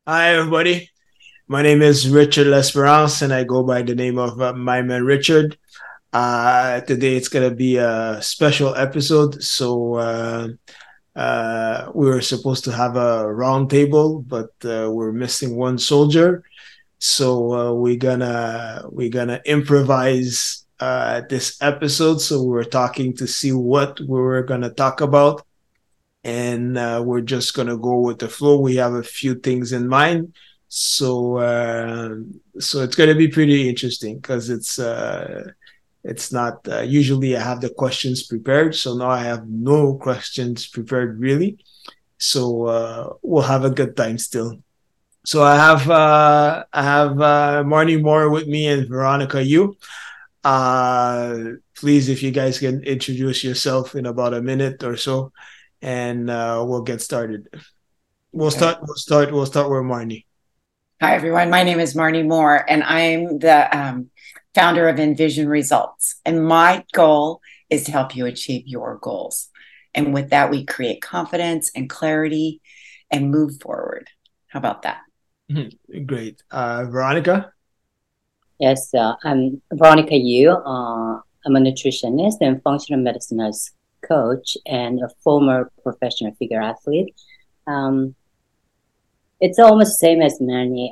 Hi, everybody. My name is Richard L'Esperance, and I go by the name of My Man Richard. Today it's gonna be a special episode. We were supposed to have a round table, but we're missing one soldier. We're gonna improvise this episode. So we were talking to see what we were gonna talk about, and we're just gonna go with the flow. We have a few things in mind, so it's gonna be pretty interesting because it's not usually I have the questions prepared, so now I have no questions prepared really. So we'll have a good time still. So I have Marnie Moore with me and Veronica Yu. Please, if you guys can introduce yourself in about a minute or so, and we'll get started. We'll Okay. start. We'll start. We'll start with Marnie. Hi, everyone. My name is Marnie Moore, and I'm the founder of Envision Results. And my goal is to help you achieve your goals. And with that, we create confidence and clarity and move forward. How about that? Great, Veronica. I'm Veronica Yu. I'm a nutritionist and functional medicine nurse coach and a former professional figure athlete. Um, it's almost the same as Manny.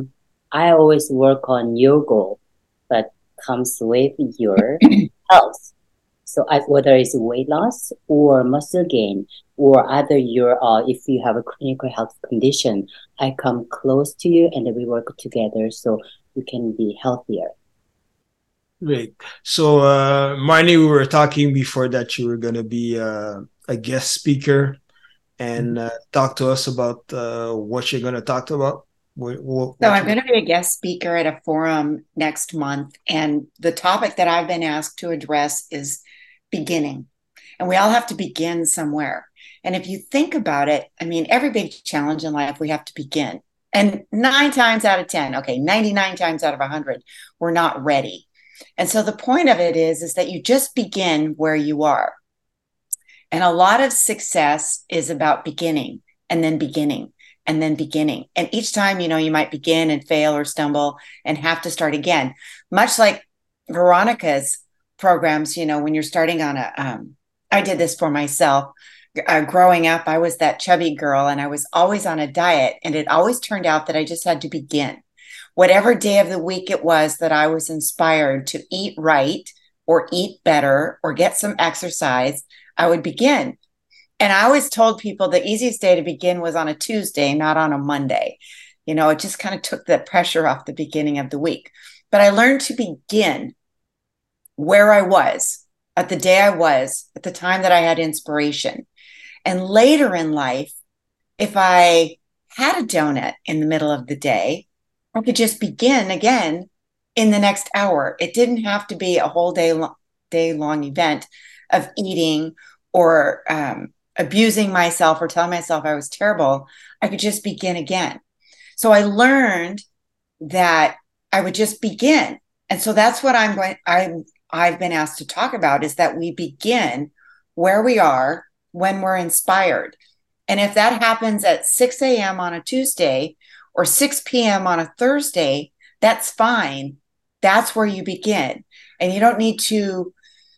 I always work on your goal, but comes with your health. Whether it's weight loss or muscle gain, or either if you have a clinical health condition, I come close to you and then we work together so you can be healthier. Great. So, Marnie, we were talking before that you were going to be a guest speaker and talk to us about what you're going to talk about. So, What I'm you? going to be a guest speaker at a forum next month. And the topic that I've been asked to address is beginning. And we all have to begin somewhere. And if you think about it, I mean, every big challenge in life, we have to begin. And 9 times out of 10, okay, 99 times out of 100, we're not ready. And so the point of it is that you just begin where you are. And a lot of success is about beginning and then beginning and then beginning. And each time, you might begin and fail or stumble and have to start again. Much like Veronica's programs, when you're starting on I did this for myself. Growing up, I was that chubby girl and I was always on a diet. And it always turned out that I just had to begin. Whatever day of the week it was that I was inspired to eat right or eat better or get some exercise, I would begin. And I always told people the easiest day to begin was on a Tuesday, not on a Monday. It just kind of took the pressure off the beginning of the week. But I learned to begin where I was, at the day I was, at the time that I had inspiration. And later in life, if I had a donut in the middle of the day, I could just begin again in the next hour. It didn't have to be a whole day long event of eating or abusing myself or telling myself I was terrible. I could just begin again. So I learned that I would just begin. And so that's what I've been asked to talk about is that we begin where we are when we're inspired. And if that happens at 6 a.m. on a Tuesday or 6 p.m. on a Thursday, that's fine. That's where you begin. And you don't need to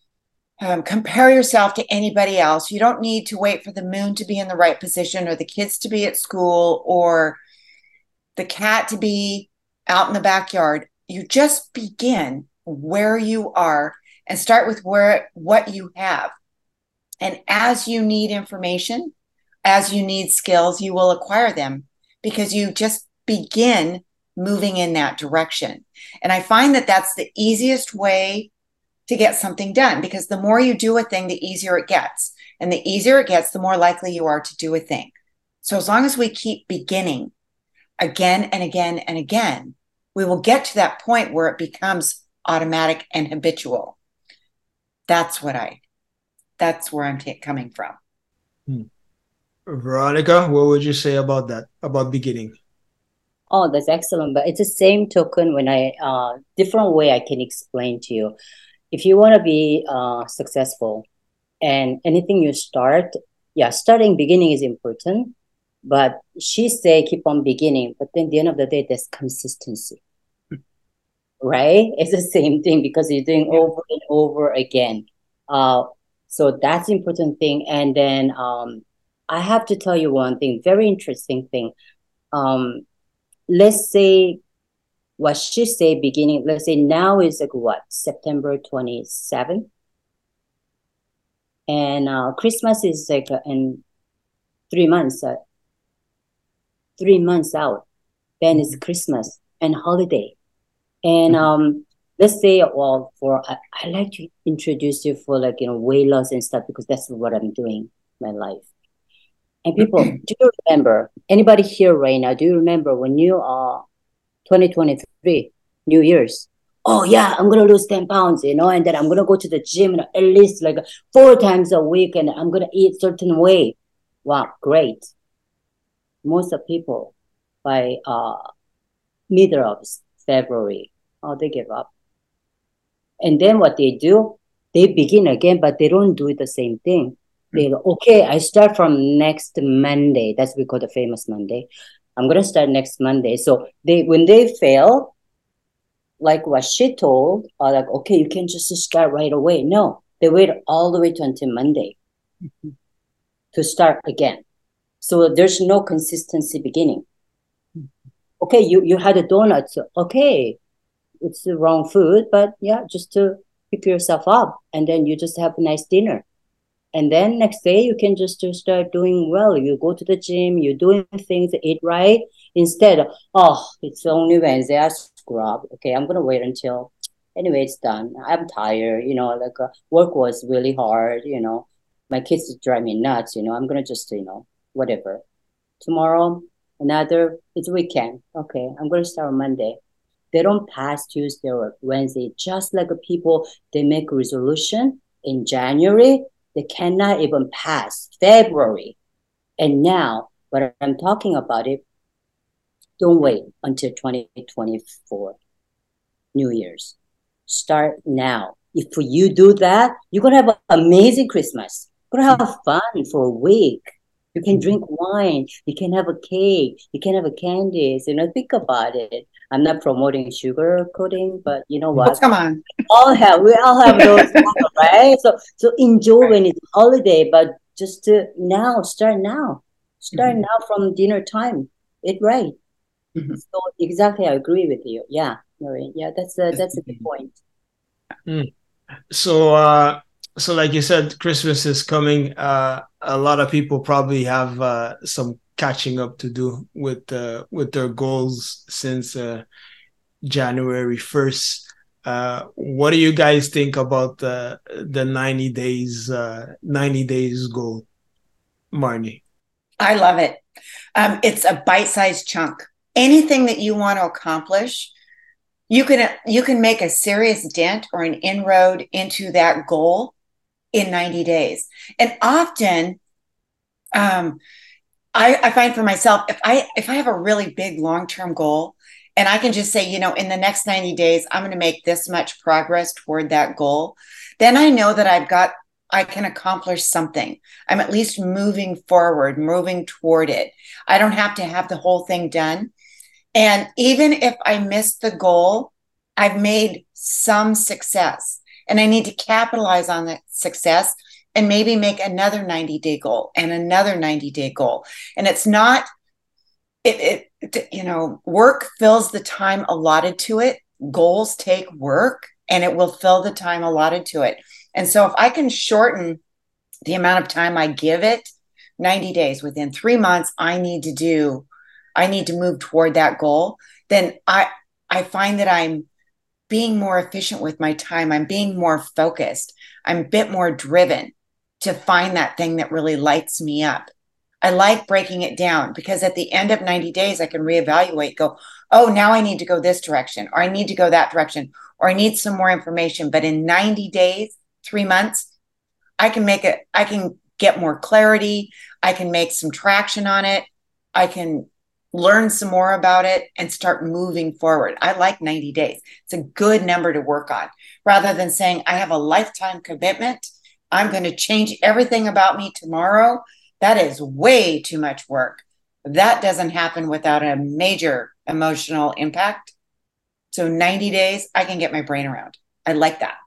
compare yourself to anybody else. You don't need to wait for the moon to be in the right position or the kids to be at school or the cat to be out in the backyard. You just begin where you are and start with what you have. And as you need information, as you need skills, you will acquire them because you just begin moving in that direction. And I find that that's the easiest way to get something done because the more you do a thing, the easier it gets. And the easier it gets, the more likely you are to do a thing. So as long as we keep beginning again and again and again, we will get to that point where it becomes automatic and habitual. That's what I, that's where I'm coming from. Hmm. Veronica, what would you say about that? About beginning? Oh, that's excellent. But it's the same token when different way I can explain to you. If you want to be successful and anything you start, yeah, starting beginning is important. But she say keep on beginning, but then at the end of the day, there's consistency, right? It's the same thing because you're doing over and over again. So that's important thing. And then I have to tell you one thing, very interesting thing. Let's say what she say beginning, let's say now is like what, September 27th? And Christmas is like in 3 months, 3 months out. Then it's Christmas and holiday. And let's say, well, I like to introduce you for like, weight loss and stuff because that's what I'm doing in my life. And people, do you remember, anybody here right now, do you remember when you are 2023, New Year's? Oh yeah, I'm going to lose 10 pounds, and then I'm going to go to the gym at least like 4 times a week and I'm going to eat certain way. Wow, great. Most of people by middle of February, they give up. And then what they do, they begin again, but they don't do the same thing. They go, okay, I start from next Monday. That's what we call the famous Monday. I'm going to start next Monday. So when they fail, like what she told, like, okay, you can just start right away. No, they wait all the way to until Monday to start again. So there's no consistency beginning. Okay, you had a donut. So, okay, it's the wrong food, but yeah, just to pick yourself up. And then you just have a nice dinner. And then next day, you can just start doing well. You go to the gym, you're doing things, eat right. Instead of, it's only Wednesday, I scrub. Okay, I'm going to wait until, anyway, it's done. I'm tired, work was really hard, My kids drive me nuts, I'm going to just, whatever. Tomorrow, it's weekend. Okay, I'm going to start on Monday. They don't pass Tuesday or Wednesday. Just like people, they make a resolution in January, they cannot even pass February. And now, what I'm talking about it, don't wait until 2024, New Year's. Start now. If you do that, you're going to have an amazing Christmas. You're going to have fun for a week. You can drink wine. You can have a cake. You can have a candies. Think about it. I'm not promoting sugar coating, but you know what? Oh, come on. We all have those, right? So enjoy when it's holiday, but just start now. Start now from dinner time. Eat right. So exactly, I agree with you. Yeah, Maureen. Yeah, that's a good point. So like you said, Christmas is coming. A lot of people probably have some catching up to do with their goals since January 1st. What do you guys think about the 90 days goal, Marnie? I love it. It's a bite-sized chunk. Anything that you want to accomplish, you can make a serious dent or an inroad into that goal in 90 days. And often, I find for myself, if I have a really big long-term goal and I can just say, in the next 90 days, I'm going to make this much progress toward that goal, then I know that I can accomplish something. I'm at least moving forward, moving toward it. I don't have to have the whole thing done. And even if I miss the goal, I've made some success, and I need to capitalize on that success and maybe make another 90-day goal and another 90-day goal. And it's not, work fills the time allotted to it. Goals take work, and it will fill the time allotted to it. And so if I can shorten the amount of time I give it, 90 days, within 3 months, I need to move toward that goal, then I find that I'm being more efficient with my time. I'm being more focused. I'm a bit more driven to find that thing that really lights me up. I like breaking it down because at the end of 90 days, I can reevaluate, go, oh, now I need to go this direction, or I need to go that direction, or I need some more information. But in 90 days, 3 months, I can get more clarity. I can make some traction on it. I can learn some more about it and start moving forward. I like 90 days. It's a good number to work on rather than saying I have a lifetime commitment. I'm going to change everything about me tomorrow. That is way too much work. that doesn't happen without a major emotional impact. So 90 days, I can get my brain around. I like that.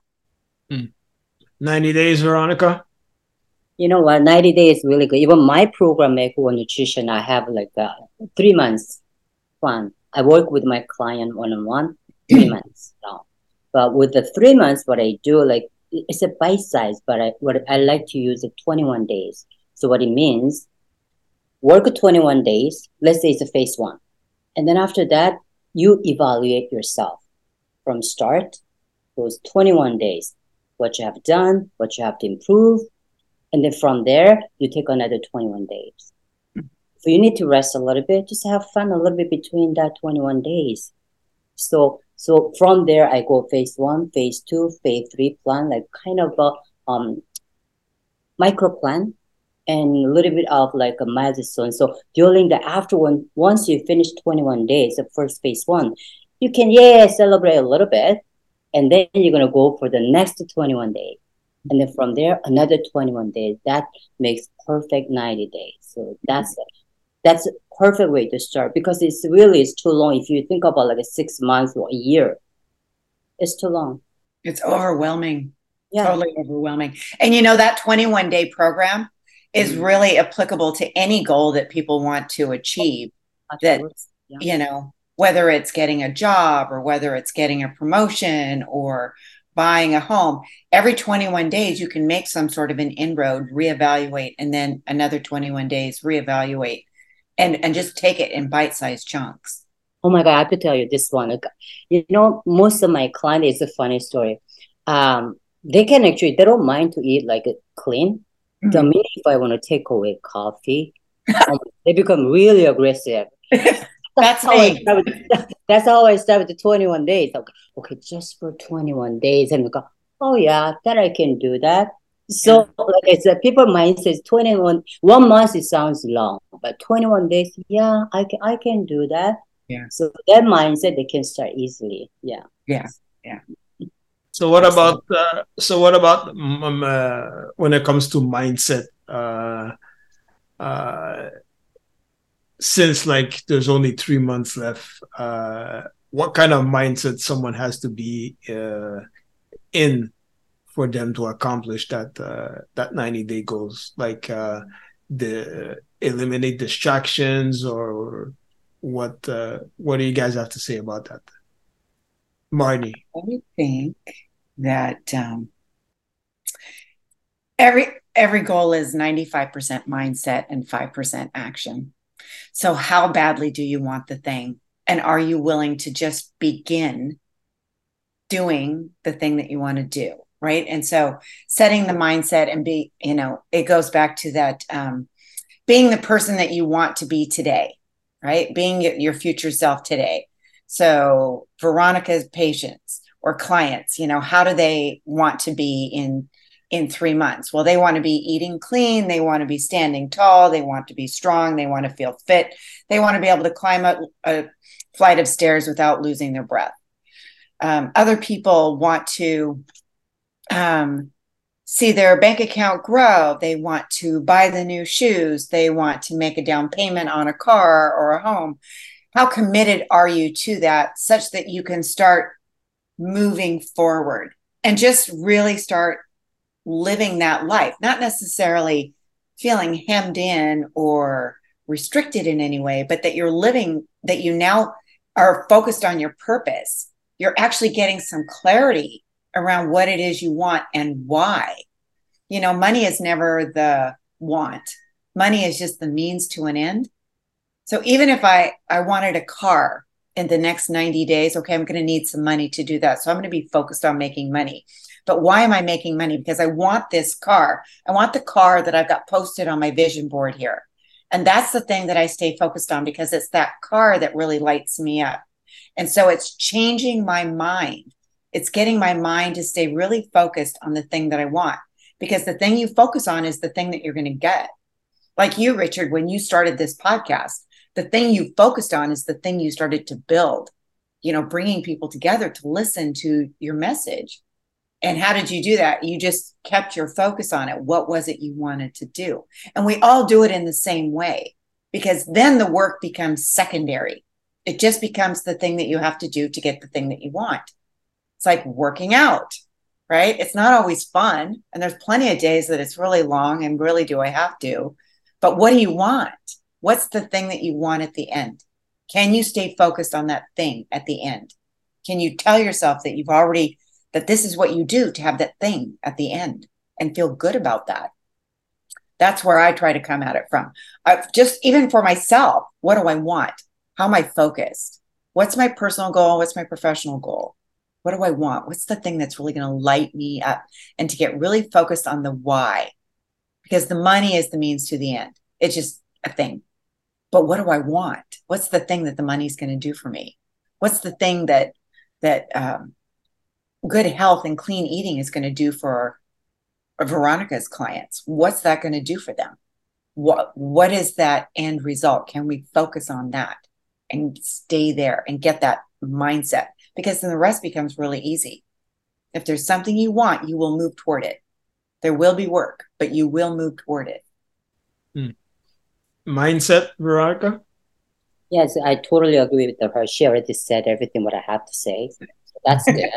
90 days, Veronica? You know what? 90 days is really good. Even my program, Make One Nutrition, I have like a 3 months plan. I work with my client one-on-one, 3 months now. But with the 3 months, what I do, like, it's a bite size, but what I like to use it 21 days. So what it means, work 21 days. Let's say it's a phase one. And then after that, you evaluate yourself from start, those 21 days, what you have done, what you have to improve. And then from there, you take another 21 days. If you need to rest a little bit, just have fun a little bit between that 21 days. So from there, I go phase one, phase two, phase three plan, like kind of a micro plan and a little bit of like a milestone. So during the after one, once you finish 21 days, the first phase one, you can, celebrate a little bit. And then you're going to go for the next 21 days. And then from there, another 21 days. That makes perfect 90 days. So that's a perfect way to start, because it's too long. If you think about like a 6 months or a year, it's too long. It's overwhelming. Yeah. Totally overwhelming. And that 21-day program is really applicable to any goal that people want to achieve. Absolutely. That, whether it's getting a job or whether it's getting a promotion or buying a home, every 21 days, you can make some sort of an inroad, reevaluate, and then another 21 days, reevaluate, and just take it in bite-sized chunks. Oh my God, I have to tell you this one. Most of my clients, it's a funny story. They don't mind to eat like clean. Mm-hmm. The minute if I want to take away coffee, they become really aggressive. That's me. That's how I start with the 21 days. Okay, just for 21 days. And we go, oh yeah, that I can do that. So like I said, people mind says 1 month, it sounds long, but 21 days, yeah, I can do that. Yeah. So that mindset, they can start easily. Yeah. Yeah. So what about when it comes to mindset? Since like there's only 3 months left, what kind of mindset someone has to be in for them to accomplish that 90-day goals? Like eliminate distractions, or what do you guys have to say about that? Marnie? I think that every goal is 95% mindset and 5% action. So how badly do you want the thing? And are you willing to just begin doing the thing that you want to do? Right. And so setting the mindset and it goes back to that, being the person that you want to be today, right? Being your future self today. So Veronica's patients or clients, how do they want to be in 3 months? Well, they want to be eating clean. They want to be standing tall. They want to be strong. They want to feel fit. They want to be able to climb a flight of stairs without losing their breath. Other people want to see their bank account grow. They want to buy the new shoes. They want to make a down payment on a car or a home. How committed are you to that, such that you can start moving forward and just really start living that life, not necessarily feeling hemmed in or restricted in any way, but that you're living, that you now are focused on your purpose. You're actually getting some clarity around what it is you want and why. Money is never the want. Money is just the means to an end. So even if I wanted a car in the next 90 days, okay, I'm going to need some money to do that. So I'm going to be focused on making money. But why am I making money? Because I want this car. I want the car that I've got posted on my vision board here. And that's the thing that I stay focused on, because it's that car that really lights me up. And so it's changing my mind. It's getting my mind to stay really focused on the thing that I want, because the thing you focus on is the thing that you're going to get. Like you, Richard, when you started this podcast, the thing you focused on is the thing you started to build, bringing people together to listen to your message. And how did you do that? You just kept your focus on it. What was it you wanted to do? And we all do it in the same way. because then the work becomes secondary. It just becomes the thing that you have to do to get the thing that you want. It's like working out, right? It's not always fun. And there's plenty of days that it's really long and really do I have to. But what do you want? What's the thing that you want at the end? Can you stay focused on that thing at the end? Can you tell yourself that that this is what you do to have that thing at the end and feel good about that? That's where I try to come at it from. Just even for myself, what do I want? How am I focused? What's my personal goal? What's my professional goal? What do I want? What's the thing that's really going to light me up? And to get really focused on the why, because the money is the means to the end. It's just a thing. But what do I want? What's the thing that the money's going to do for me? What's the thing that good health and clean eating is going to do for Veronica's clients? What's that going to do for them? What is that end result? Can we focus on that and stay there and get that mindset? Because then the rest becomes really easy. If there's something you want, you will move toward it. There will be work, but you will move toward it. Mindset, Veronica? Yes, I totally agree with her. She already said everything what I have to say. So that's good.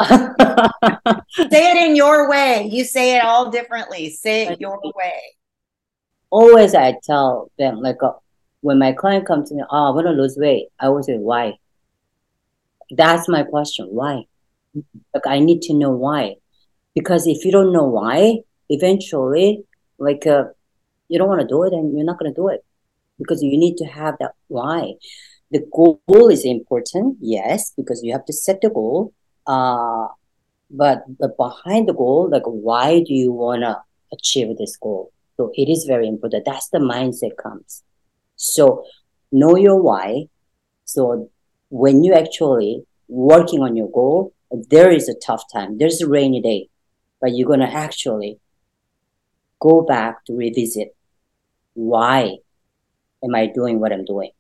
Say it in your way. You say it all differently. Say it your way. Always I tell them, like, when my client comes to me, I want to lose weight. I always say, why? That's my question. Why? Like, I need to know why. Because if you don't know why, eventually, like, you don't want to do it and you're not going to do it. Because you need to have that why. The goal is important, yes, because you have to set the goal. But behind the goal, like, why do you want to achieve this goal? So it is very important. That's the mindset comes. So know your why. So when you actually working on your goal, there is a tough time. There's a rainy day, but you're going to actually go back to revisit why am I doing what I'm doing?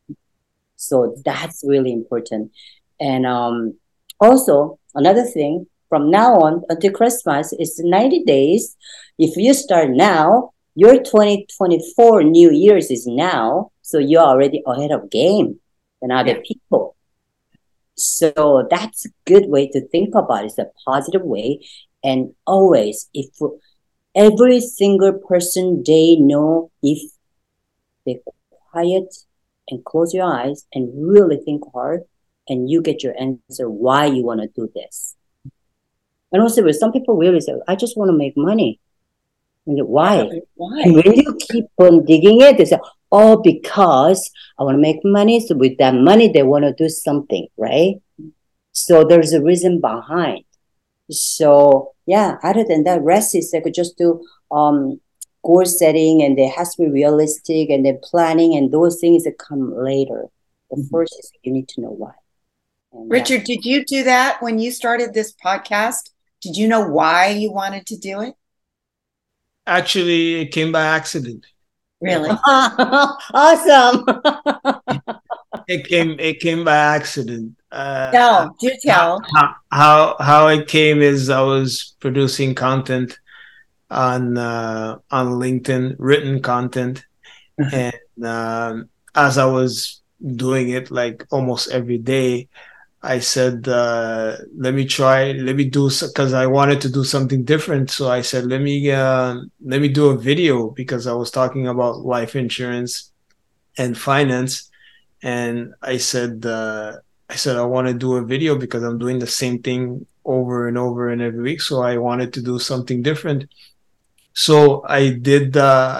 So that's really important. And also, another thing, from now on until Christmas, it's 90 days. If you start now, your 2024 New Year's is now. So you're already ahead of game than other people. So that's a good way to think about it. It's a positive way. And always, if every single person they know, if they quiet and close your eyes and really think hard, and you get your answer why you want to do this. And also, with some people really say, I just want to make money. And why? And when you keep on digging it, they say, oh, because I want to make money. So with that money, they want to do something, right? So there's a reason behind. So yeah, other than that, rest is like just do goal setting, and it has to be realistic, and then planning, and those things that come later. The first is you need to know why. And Richard, did you do that when you started this podcast? Did you know why you wanted to do it? Actually, it came by accident. Really? Awesome. It came by accident. Do tell. How it came is I was producing content on LinkedIn, written content, and as I was doing it like almost every day, I said, let me do, because I wanted to do something different. So I said, let me do a video, because I was talking about life insurance and finance. And I said, I want to do a video because I'm doing the same thing over and over and every week. So I wanted to do something different. So I did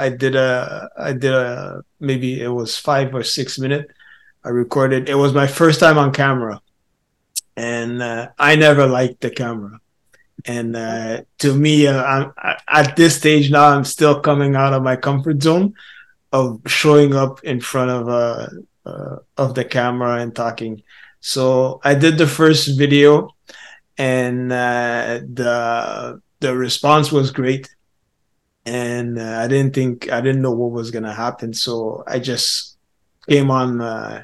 maybe it was 5 or 6 minutes. I recorded. It was my first time on camera. And I never liked the camera. And to me, I'm at this stage now, I'm still coming out of my comfort zone of showing up in front of the camera and talking. So I did the first video, and the response was great. And I didn't know what was gonna happen. So I just came on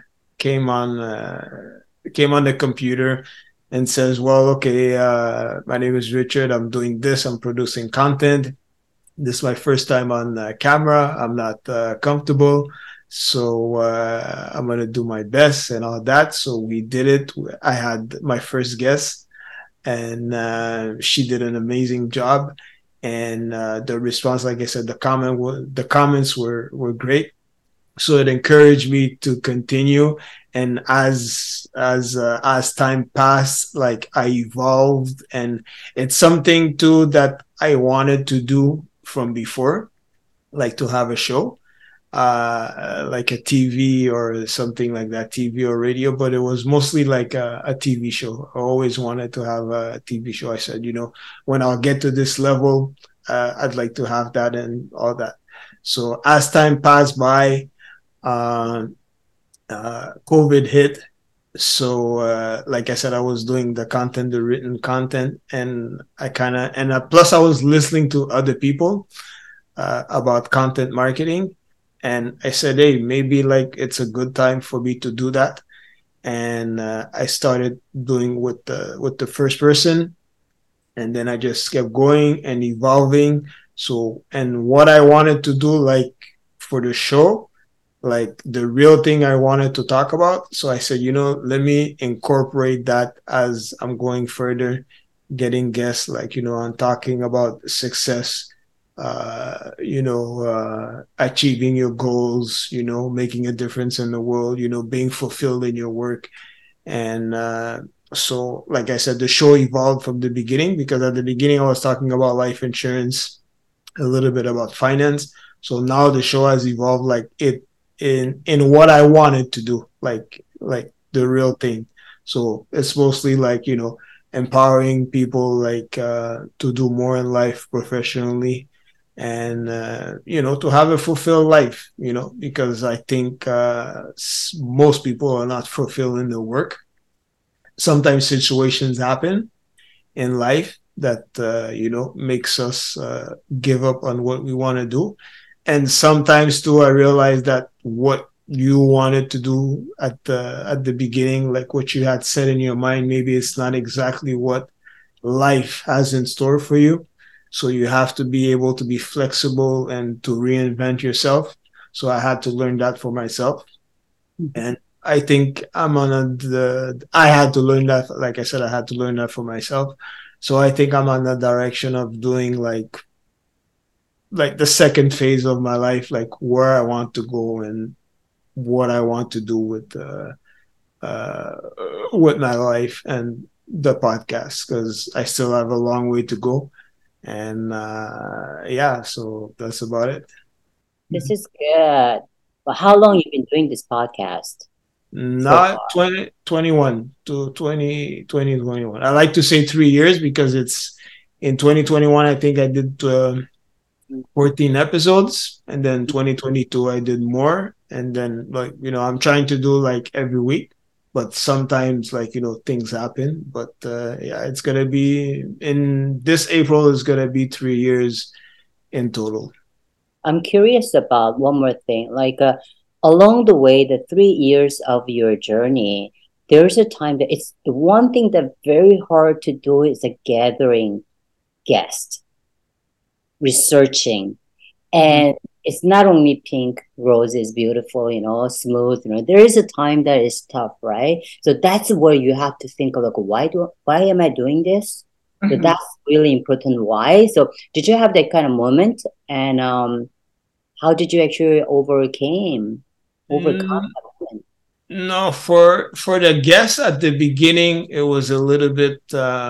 the computer and says, well, okay, my name is Richard. I'm doing this. I'm producing content. This is my first time on camera. I'm not comfortable. So I'm gonna do my best and all that. So we did it. I had my first guest, and she did an amazing job. And the response, like I said, the comments were great. So it encouraged me to continue. And as time passed, like I evolved, and it's something too that I wanted to do from before, like to have a show, like a TV or something like that, TV or radio, but it was mostly like a TV show. I always wanted to have a TV show. I said, when I'll get to this level, I'd like to have that and all that. So as time passed by, uh, COVID hit. So, like I said, I was doing the content, the written content, and plus I was listening to other people about content marketing. And I said, hey, maybe like it's a good time for me to do that. And I started doing with the first person, and then I just kept going and evolving. So, and what I wanted to do, like for the show, like the real thing I wanted to talk about. So I said, let me incorporate that as I'm going further, getting guests, like, I'm talking about success, achieving your goals, making a difference in the world, being fulfilled in your work. And so, like I said, the show evolved from the beginning, because at the beginning I was talking about life insurance, a little bit about finance. So now the show has evolved, like it in what I wanted to do, like the real thing. So it's mostly like, empowering people, like to do more in life professionally, and to have a fulfilled life, because I think most people are not fulfilled in their work. Sometimes situations happen in life that makes us give up on what we want to do. And sometimes too, I realized that what you wanted to do at the beginning, like what you had set in your mind, maybe it's not exactly what life has in store for you. So you have to be able to be flexible and to reinvent yourself. So I had to learn that for myself. And I think I had to learn that. Like I said, I had to learn that for myself. So I think I'm on the direction of doing like the second phase of my life, like where I want to go and what I want to do uh, with my life and the podcast, because I still have a long way to go. And yeah, so that's about it. This is good. Well, how long you been doing this podcast so Not far? 2021 to 2021. I like to say 3 years, because it's in 2021, I think I did 14 episodes, and then 2022 I did more. And then, like, I'm trying to do like every week, but sometimes, like, things happen. But yeah, it's gonna be in this April is gonna be 3 years in total. I'm curious about one more thing. Like along the way, the 3 years of your journey, there's a time that it's the one thing that very hard to do is a gathering guest, researching. And it's not only pink, rose is beautiful, smooth, there is a time that is tough, right? So that's where you have to think of like, why am I doing this? So Mhm. that's really important. Why? So did you have that kind of moment? And how did you actually overcome Mm, that moment? no, for the guests at the beginning, it was a little bit.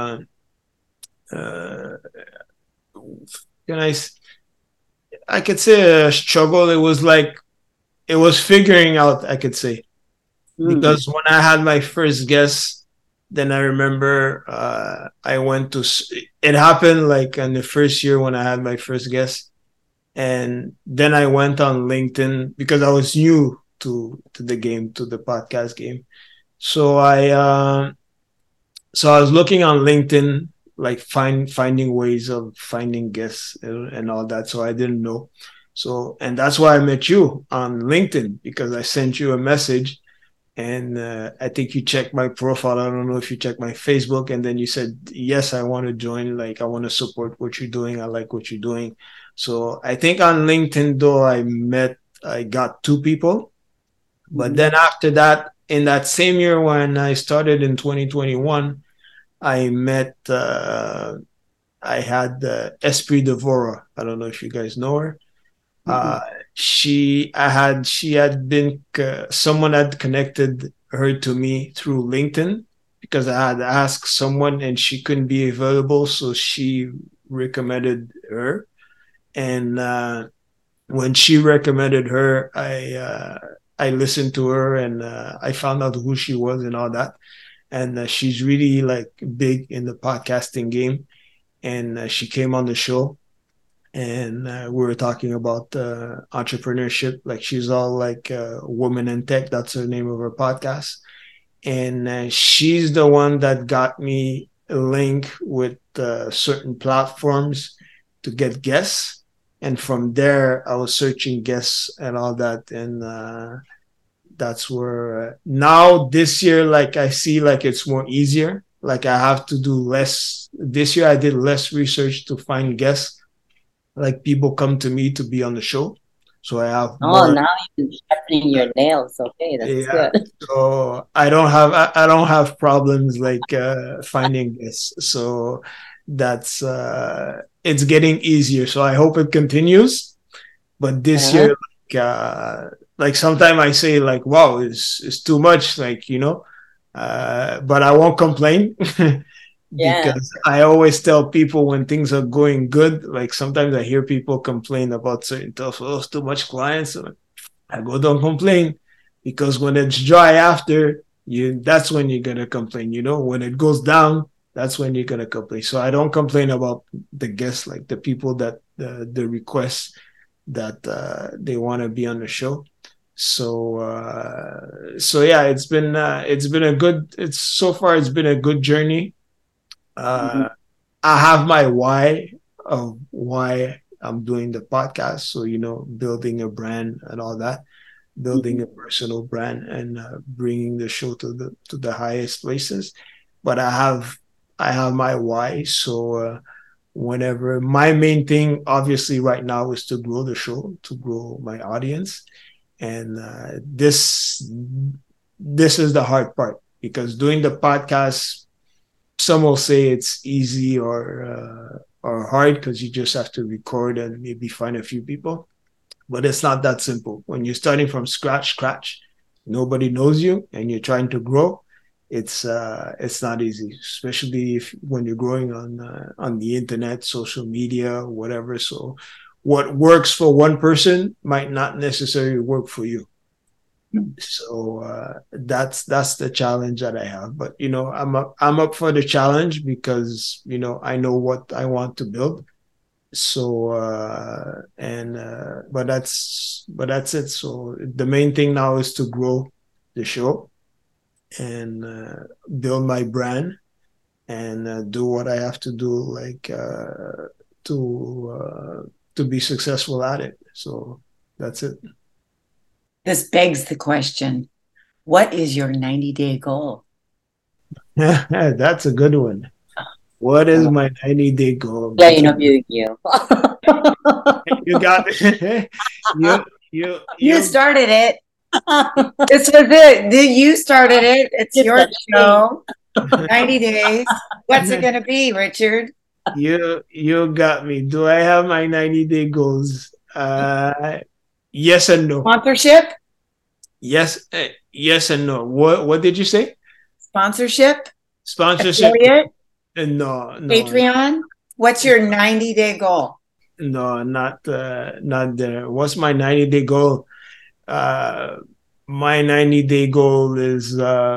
Uh, can I could say a struggle. It was like it was figuring out, I could say, Mm, because when I had my first guest, then I remember I went to. It happened like in the first year when I had my first guest, and then I went on LinkedIn because I was new to the game, to the podcast game. So I was looking on LinkedIn, like finding ways of finding guests and all that. So I didn't know. So, and that's why I met you on LinkedIn, because I sent you a message, and I think you checked my profile. I don't know if you checked my Facebook, and then you said, yes, I want to join. Like, I want to support what you're doing. I like what you're doing. So I think on LinkedIn, though, I met I got 2 people. But then after that, in that same year when I started in 2021, I met, I had Esprit Devora. I don't know if you guys know her. Uh, she had been, someone had connected her to me through LinkedIn because I had asked someone and she couldn't be available. So she recommended her. And when she recommended her, I listened to her and I found out who she was and all that. And she's really like big in the podcasting game. And she came on the show and we were talking about entrepreneurship. Like she's all like Woman in Tech. That's the name of her podcast. And she's the one that got me a link with certain platforms to get guests. And from there, I was searching guests and all that. And that's where now this year, like I see like it's more easier. Like I have to do less. This year, I did less research to find guests. Like people come to me to be on the show. So I have more. Now you're sharpening your nails. Okay, that's good. So I don't have problems like finding guests. So that's it's getting easier. So I hope it continues. But this year, like sometimes I say like, wow, it's too much, like, you know, but I won't complain because I always tell people when things are going good, like sometimes I hear people complain about certain stuff. Oh, it's too much clients. I go, don't complain, because when it's dry after that's when you're going to complain, you know, when it goes down, that's when you're going to complain. So I don't complain about the guests, like the people that the requests that they want to be on the show. So yeah, it's been a good, so far it's been a good journey. I have my why of why I'm doing the podcast. So, you know, building a brand and all that, building a personal brand and bringing the show to the highest places. But I have my why. So whenever, my main thing obviously right now is to grow the show, to grow my audience. And this is the hard part, because doing the podcast, some will say it's easy or hard because you just have to record and maybe find a few people. But it's not that simple. When you're starting from scratch, nobody knows you and you're trying to grow, it's not easy, especially when you're growing on the internet, social media, whatever. So what works for one person might not necessarily work for you. So that's the challenge that I have. But you know, I'm up for the challenge because, you know, I know what I want to build. So but that's it. So the main thing now is to grow the show and build my brand and do what I have to do, like to be successful at it. So that's it. This begs the question, what is your 90-day goal? That's a good one. What is my 90-day goal? Yeah, you. You got it. You started it. This was it. You started it. It's your show. 90 days. What's it going to be, Richard? You got me. Do I have my 90-day goals? Yes and no. Sponsorship? Yes and no. What did you say? Sponsorship? Affiliate? No. Patreon? What's your 90-day goal? No, not there. What's my 90-day goal? My 90-day goal is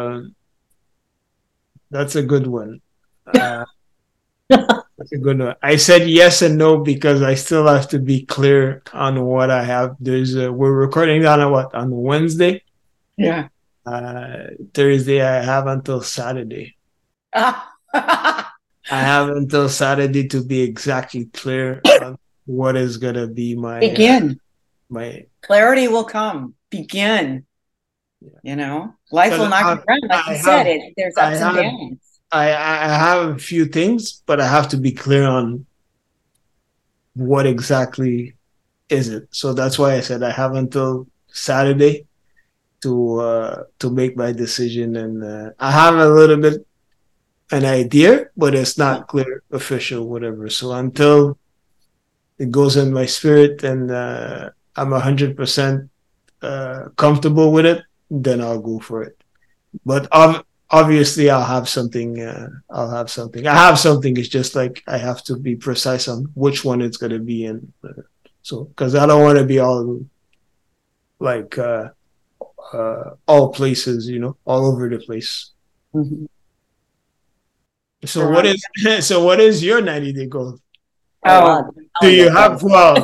that's a good one. That's a good one. I said yes and no because I still have to be clear on what I have. We're recording on Wednesday. Yeah. Thursday I have until Saturday. I have until Saturday to be exactly clear on what is gonna be my begin. My clarity will come. Begin. Yeah. You know, life will not be run, like you said. There's ups and downs. I have a few things, but I have to be clear on what exactly is it? So that's why I said I have until Saturday to make my decision, and I have a little bit an idea, but it's not clear, official, whatever. So until it goes in my spirit and I'm 100% comfortable with it, then I'll go for it. But obviously, I'll have something. I'll have something. I have something. It's just like I have to be precise on which one it's going to be in. So, because I don't want to be all like all places, all over the place. Mm-hmm. So what is what is your 90-day goal? Oh, do you have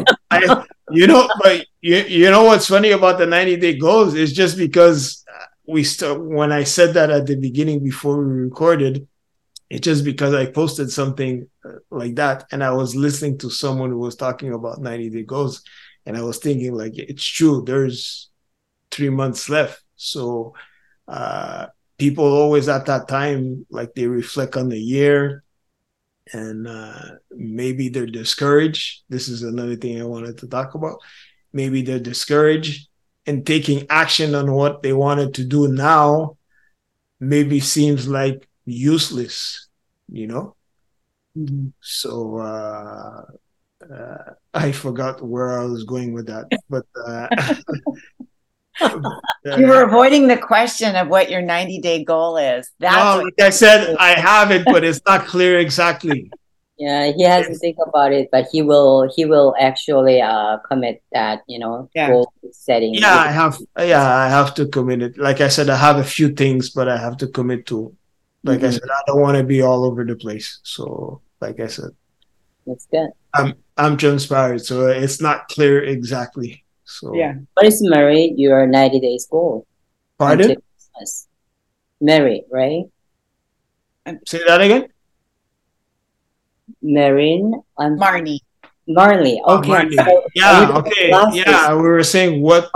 but you know what's funny about the 90-day goals is just because when I said that at the beginning before we recorded, it's just because I posted something like that and I was listening to someone who was talking about 90-day goals and I was thinking like it's true, there's 3 months left. So people always at that time, like they reflect on the year and maybe they're discouraged. This is another thing I wanted to talk about. Maybe they're discouraged and taking action on what they wanted to do now maybe seems like useless, Mm-hmm. So I forgot where I was going with that, but you were avoiding the question of what your 90-day goal is. That's like I said, I have it, but it's not clear exactly. Yeah, he has to think about it, but he will actually commit that, goal setting. Yeah, I have to commit it. Like I said, I have a few things, but I have to commit to. Like I said, I don't want to be all over the place. So, like I said, that's good. I'm transparent, so it's not clear exactly. So yeah. What is Mary, your 90 days goal? Pardon? Mary, right? Say that again. Marine. Marnie. Marley. Okay. Marley. So, yeah. Okay. Yeah. We were saying what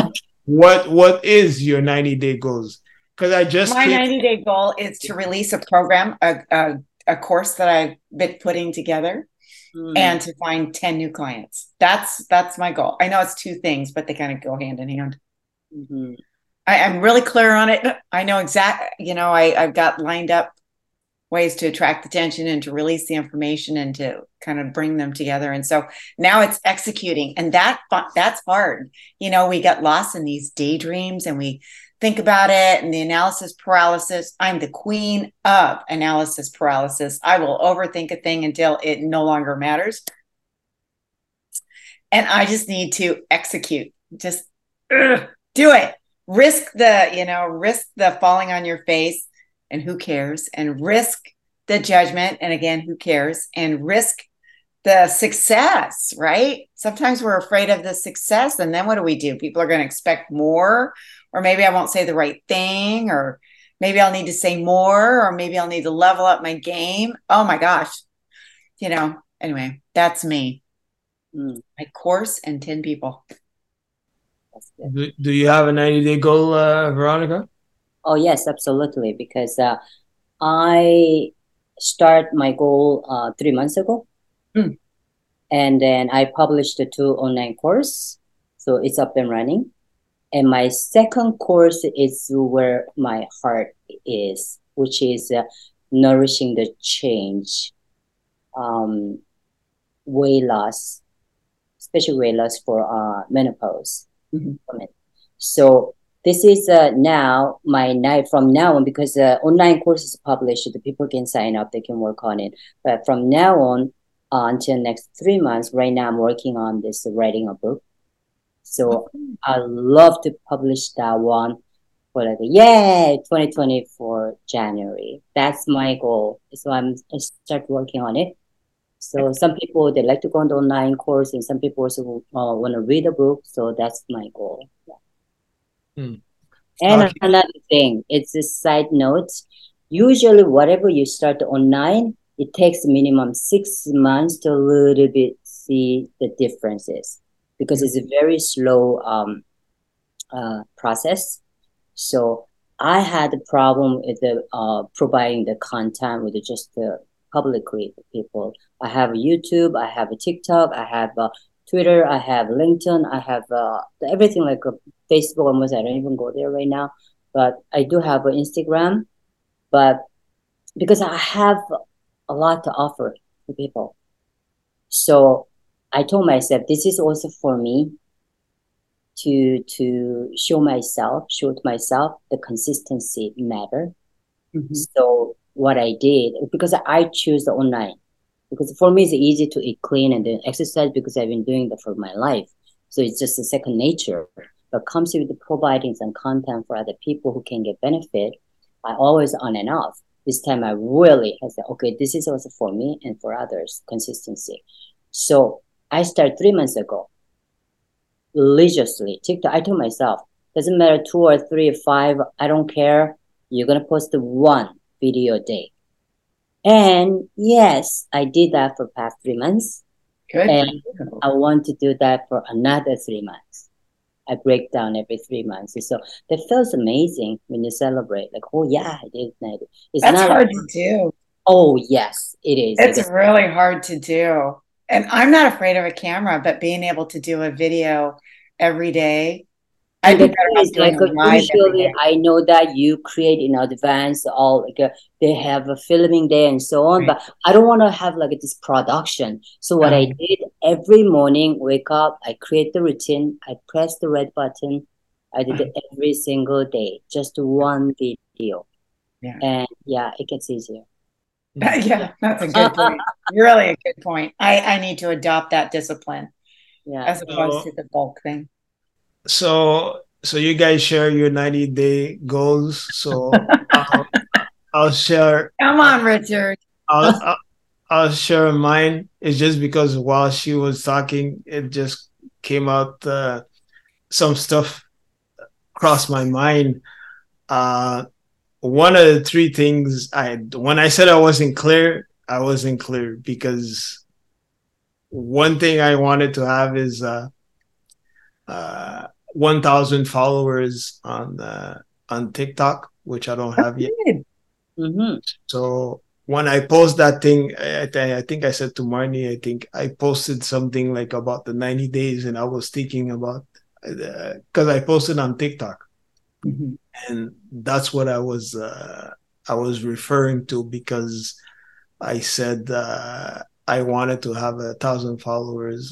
is your 90-day goals? Because I just my 90-day goal is to release a program, a course that I've been putting together, and to find 10 new clients. That's my goal. I know it's two things, but they kind of go hand in hand. Mm-hmm. I'm really clear on it. I know exactly. I've got lined up ways to attract attention and to release the information and to kind of bring them together. And so now it's executing, and that's hard. We get lost in these daydreams and we think about it and the analysis paralysis. I'm the queen of analysis paralysis. I will overthink a thing until it no longer matters. And I just need to execute. Just do it. Risk the falling on your face. And who cares? And risk the judgment. And again, who cares? And risk the success, right? Sometimes we're afraid of the success. And then what do? People are going to expect more, or maybe I won't say the right thing, or maybe I'll need to say more, or maybe I'll need to level up my game. Oh my gosh. Anyway, that's me. My course and 10 people. Do you have a 90-day goal, Veronica? Oh, yes, absolutely. Because I start my goal 3 months ago. And then I published the 2 online course. So it's up and running. And my second course is where my heart is, which is nourishing the change, weight loss, especially weight loss for menopause women. So this is now my night from now on, because online course is published, the people can sign up, they can work on it. But from now on until next 3 months, right now I'm working on this, writing a book. So I love to publish that one for 2024 January. That's my goal. So I start working on it. So some people, they like to go on the online course, and some people also want to read a book. So that's my goal. And another thing, it's a side note. Usually, whatever you start online, it takes minimum 6 months to a little bit see the differences, because it's a very slow process. So I had a problem with providing the content with just the publicly people. I have a YouTube, I have a TikTok, I have Twitter, I have LinkedIn, I have everything like Facebook. Almost, I don't even go there right now, but I do have an Instagram. But because I have a lot to offer to people, so I told myself this is also for me to show to myself the consistency matter. So what I did, because I choose the online, because for me it's easy to eat clean and then exercise because I've been doing that for my life. So it's just a second nature. But comes with providing some content for other people who can get benefit, I always on and off. This time I really I said, okay, this is also for me and for others, consistency. So I started 3 months ago, religiously. TikTok, I told myself, doesn't matter 2 or 3 or 5, I don't care. You're gonna post one video a day. And yes, I did that for past 3 months. Good for And you. I want to do that for another 3 months. I break down every 3 months. So that feels amazing when you celebrate. Like, oh yeah, I did. It's That's not hard like, to do. oh yes, it is. It's Because really hard to do. And I'm not afraid of a camera, but being able to do a video every day, I'd and be the better thing off is, doing like a live every usually, day. I know that you create in advance all like they have a filming day and so on, Right. but I don't want to have like this production. So what I Um, did every morning, wake up, I create the routine, I press the red button, I did it every single day, just one video, yeah. and yeah, it gets easier. Yeah, that's a good point. Really a good point. I need to adopt that discipline Yeah. as opposed So, to the bulk thing. so you guys share your 90-day goals. So I'll share. Come on, Richard. I'll, I'll I'll share mine. It's just because while she was talking, it just came out. Some stuff crossed my mind. Uh, One of the three things when I said I wasn't clear because one thing I wanted to have is 1,000 followers on TikTok, which I don't have yet. Good. Mm-hmm. So when I post that thing, I think I said to Marnie, I think I posted something like about the 90 days, and I was thinking about because I posted on TikTok, Mhm. and that's what I was referring to because I said I wanted to have 1,000 followers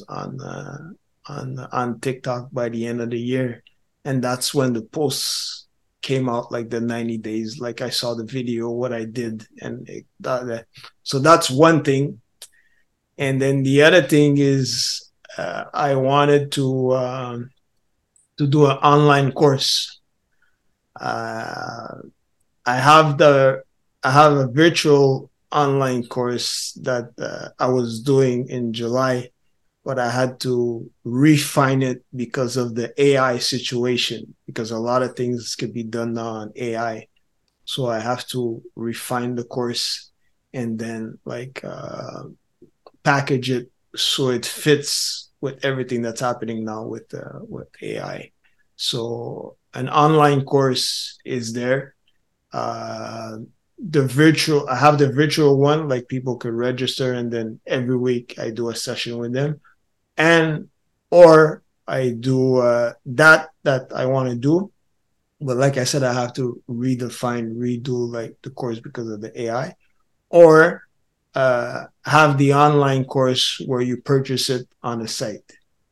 on TikTok by the end of the year, and that's when the posts came out, like the 90 days. Like I saw the video, what I did, and so that's one thing. And then the other thing is I wanted to do an online course. Uh, I have a virtual online course that I was doing in July, but I had to refine it because of the AI situation, because a lot of things could be done now on AI. So I have to refine the course and then package it so it fits with everything that's happening now with AI. So an online course is there. I have the virtual one, like people could register, and then every week I do a session with them, and or I do that I want to do, but like I said, I have to redo like the course because of the AI, or have the online course where you purchase it on the site.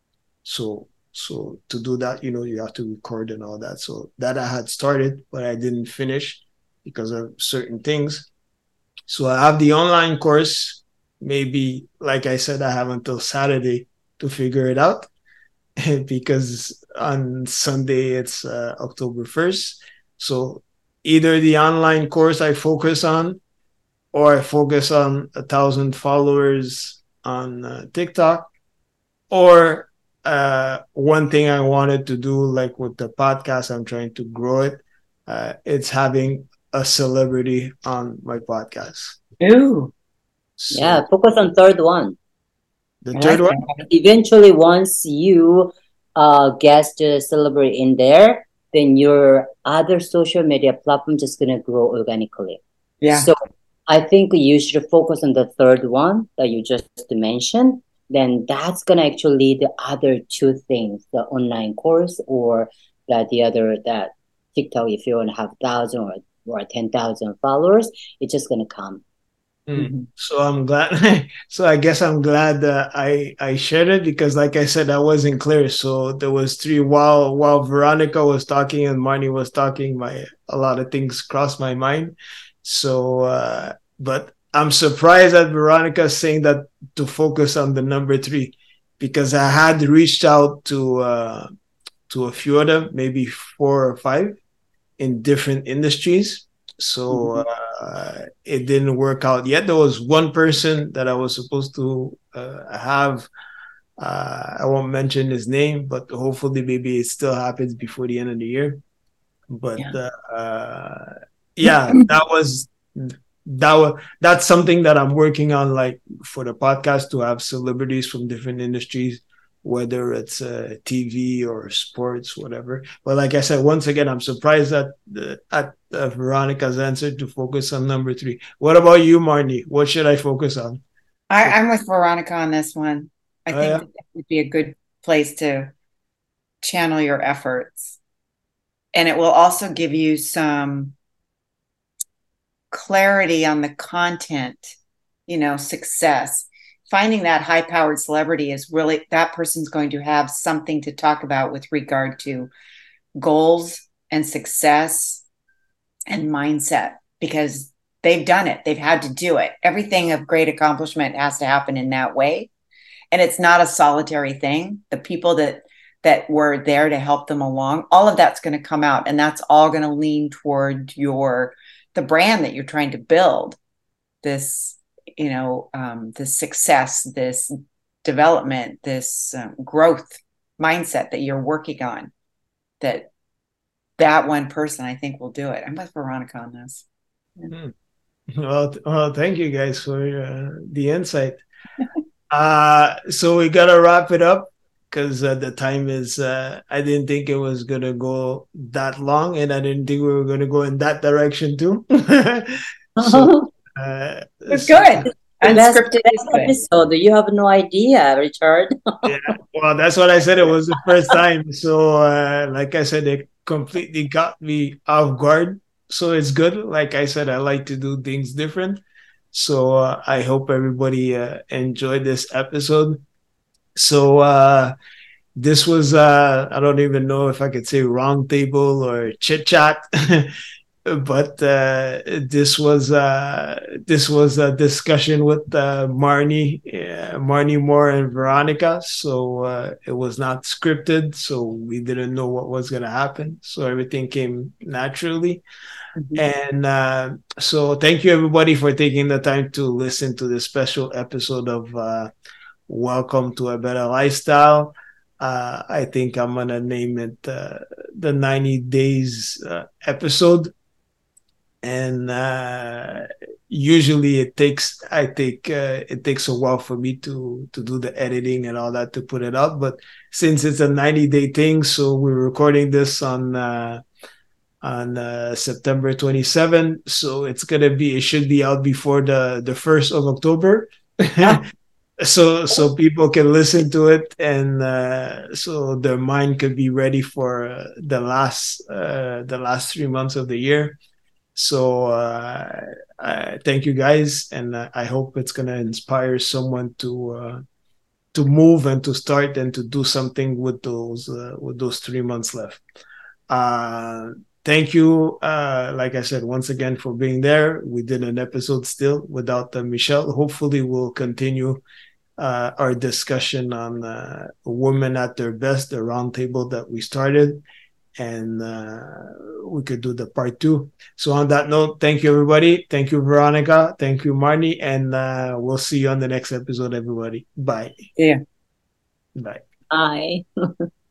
So to do that, you have to record and all that. So that I had started, but I didn't finish because of certain things. So I have the online course. Maybe, like I said, I have until Saturday to figure it out because on Sunday it's October 1st. So either the online course I focus on, or I focus on 1,000 followers on TikTok, or one thing I wanted to do, like with the podcast, I'm trying to grow it. It's having a celebrity on my podcast. Ooh, So Yeah, focus on third one. the I third like one, that. Eventually, once you guest celebrate in there, then your other social media platform just gonna grow organically. Yeah. So I think you should focus on the third one that you just mentioned. then that's gonna actually lead the other two things, the online course or the other that TikTok. If you want to have 1,000 or 10,000 followers, it's just gonna come. So I'm glad. So I guess I'm glad that I shared it, because, like I said, I wasn't clear. So there was three, while Veronica was talking and Marnie was talking, a lot of things crossed my mind. So, but I'm surprised that Veronica saying that to focus on the number three, because I had reached out to a few of them, maybe four or five in different industries. So it didn't work out yet. There was one person that I was supposed to have. I won't mention his name, but hopefully, maybe it still happens before the end of the year. But yeah, that's something that I'm working on, like for the podcast, to have celebrities from different industries, whether it's TV or sports, whatever. But like I said, once again, I'm surprised at Veronica's answer to focus on number three. What about you, Marnie? What should I focus on? I'm with Veronica on this one. I think Yeah. that would be a good place to channel your efforts. And it will also give you some clarity on the content, success. Finding that high powered celebrity is really, that person's going to have something to talk about with regard to goals and success and mindset, because they've done it. They've had to do it. Everything of great accomplishment has to happen in that way. And it's not a solitary thing. The people that were there to help them along, all of that's going to come out, and that's all going to lean toward the brand that you're trying to build. This, this success, this development, this growth mindset that you're working on. That one person, I think, will do it. I'm with Veronica on this. Yeah. Well, thank you guys for the insight. So we gotta wrap it up, because the time is. I didn't think it was gonna go that long, and I didn't think we were gonna go in that direction too. So it's good. Unscripted episode. You have no idea, Richard. Yeah, well, that's what I said. It was the first time. So, like I said, it completely got me off guard. So it's good. Like I said, I like to do things different. So I hope everybody enjoyed this episode. So this was, I don't even know if I could say round table or chit chat. But this was a discussion with Marnie Moore and Veronica. So it was not scripted, so we didn't know what was going to happen. So everything came naturally. And so thank you, everybody, for taking the time to listen to this special episode of Welcome to a Better Lifestyle. I think I'm gonna name it the 90 Days episode. And usually it takes a while for me to do the editing and all that to put it up. But since it's a 90-day thing, so we're recording this on September 27. So it should be out before the 1st of October. So people can listen to it, and so their mind could be ready for the last 3 months of the year. So thank you guys, and I hope it's gonna inspire someone to move and to start and to do something with those 3 months left. Thank you, like I said, once again, for being there. We did an episode still without Michelle. Hopefully, we'll continue our discussion on women at their best, the roundtable that we started. And we could do the part 2. So on that note, thank you, everybody. Thank you, Veronica. Thank you, Marnie. And we'll see you on the next episode, everybody. Bye. Yeah. Bye. Bye.